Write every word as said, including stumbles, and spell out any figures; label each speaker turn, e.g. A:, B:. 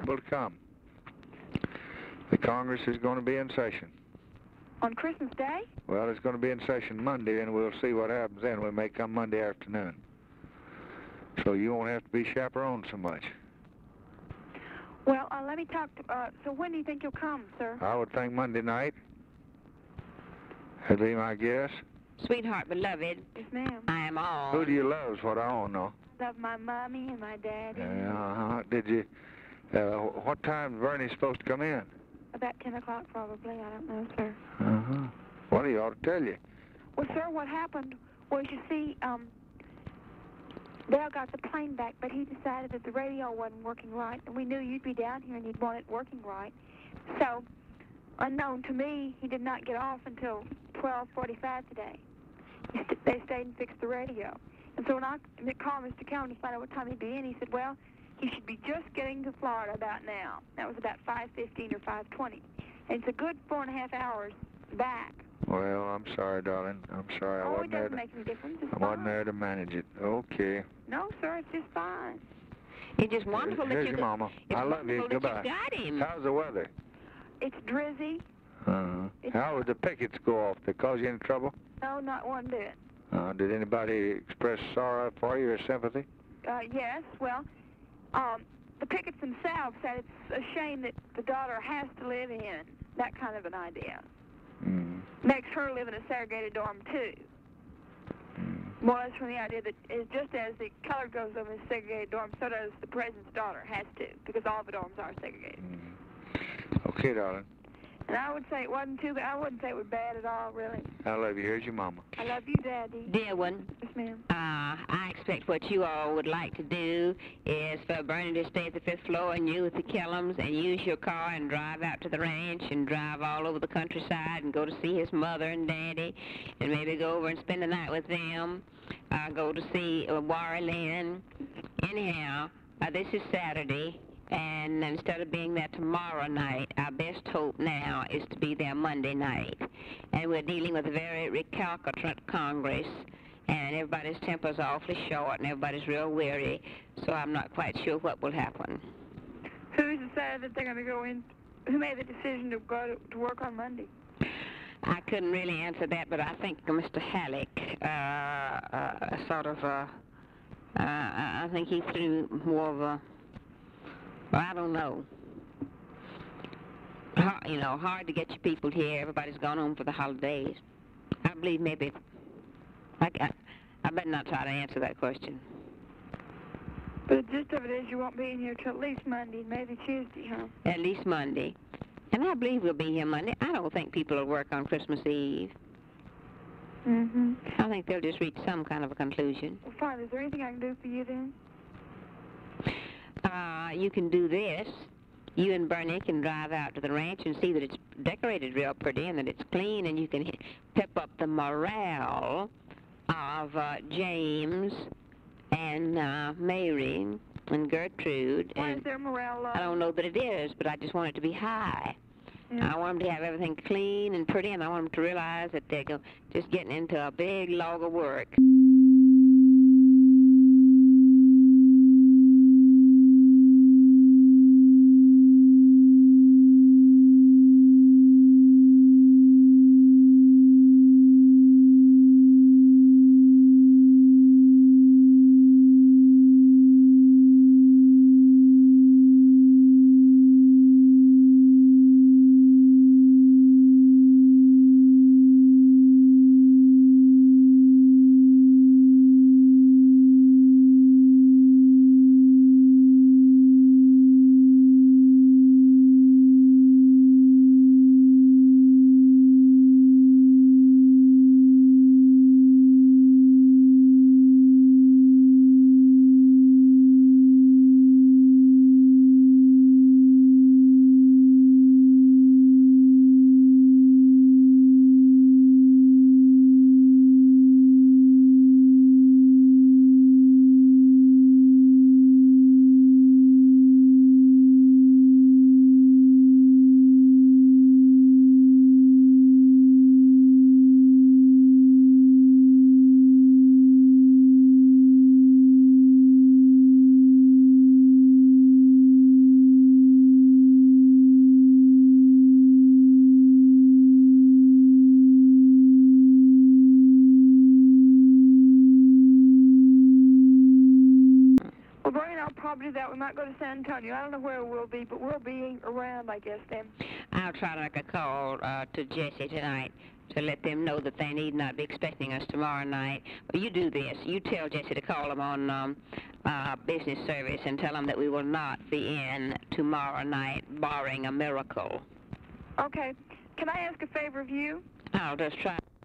A: able to come. The Congress is going to be in session.
B: On Christmas Day?
A: Well, it's going to be in session Monday, and we'll see what happens then. We may come Monday afternoon. So you won't have to be chaperoned so much.
B: Well, uh, let me talk to, uh, so when do you think you'll come, sir?
A: I would think Monday night. That'd be my guess.
C: Sweetheart, beloved.
B: Yes, ma'am.
C: I am on.
A: Who do you love is what I want to know.
B: I love my mommy and my daddy.
A: Uh-huh. Did you, uh, what time is Bernie supposed to come in?
B: About ten o'clock, probably. I don't know, sir.
A: Uh-huh. Well, he ought to tell you.
B: Well, sir, what happened was, you see, um, Dale got the plane back, but he decided that the radio wasn't working right, and we knew you'd be down here and you'd want it working right. So, unknown to me, he did not get off until twelve forty-five today. St they stayed and fixed the radio. And so when I called Mister Cowan to find out what time he'd be in, he said, well, he should be just getting to Florida about now. That was about five fifteen or five twenty. And it's a good four and a half hours back.
A: Well, I'm sorry, darling. I'm sorry. I
B: Oh, it
A: wasn't there
B: doesn't
A: to,
B: make any difference. It's
A: I
B: fine.
A: wasn't there to manage it. Okay.
B: No, sir, it's just fine.
C: It's just wonderful
A: Here's
C: that you
A: your mama.
C: It's
A: I love you.
C: wonderful
A: Goodbye.
C: that you got him.
A: How's the weather?
B: It's drizzy.
A: Uh-huh.
B: It's
A: How did the pickets go off? They cause you any trouble?
B: No, not one bit.
A: Uh, did anybody express sorrow for you or sympathy?
B: Uh, yes, well, um, the pickets themselves said it's a shame that the daughter has to live in that kind of an idea.
A: Mm.
B: Makes her live in a segregated dorm, too.
A: Mm.
B: More or less from the idea that it's just as the colored goes over in a segregated dorm, so does the president's daughter, has to, because all the dorms are segregated.
A: Mm. Okay, darling.
B: And I would say it wasn't too bad. I wouldn't say it was bad at all, really.
A: I love you. Here's your mama.
B: I love you, Daddy.
C: Dear one,
B: Yes, ma'am.
C: uh, I expect what you all would like to do is for Bernie to stay at the fifth floor and you with the Kellums and use your car and drive out to the ranch and drive all over the countryside and go to see his mother and daddy and maybe go over and spend the night with them. Uh, go to see uh, Warren Lynn. Anyhow, uh, this is Saturday. And instead of being there tomorrow night, our best hope now is to be there Monday night. And we're dealing with a very recalcitrant Congress, and everybody's temper's awfully short, and everybody's real weary, so I'm not quite sure what will happen.
B: Who's decided that they're going to go in? Who made the decision to go to, to work on Monday?
C: I couldn't really answer that, but I think Mister Halleck uh, uh, sort of, uh, uh, I think he threw more of a, well, I don't know. Hard, you know, hard to get your people here. Everybody's gone home for the holidays. I believe maybe, I, I, I better not try to answer that question.
B: But the gist of it is you won't be in here till at least Monday, maybe Tuesday, huh?
C: At least Monday. And I believe we'll be here Monday. I don't think people will work on Christmas Eve.
B: Mm-hmm.
C: I think they'll just reach some kind of a conclusion.
B: Well, fine. Is there anything I can do for you then?
C: Uh, you can do this. You and Bernie can drive out to the ranch and see that it's decorated real pretty and that it's clean, and you can h- pep up the morale of uh, James and uh, Mary and Gertrude.
B: Why
C: and
B: is there morale low?
C: I don't know that it is, but I just want it to be high.
B: Yeah.
C: I want them to have everything clean and pretty, and I want them to realize that they're go- just getting into a big log of work.
B: probably do that. We might go to San Antonio. I don't know where we'll be, but we'll be around, I guess, then.
C: I'll try to make a call uh, to Jesse tonight to let them know that they need not be expecting us tomorrow night. Well, you do this. You tell Jesse to call them on um, uh, business service and tell them that we will not be in tomorrow night, barring a miracle.
B: Okay. Can I ask a favor of you?
C: I'll just try.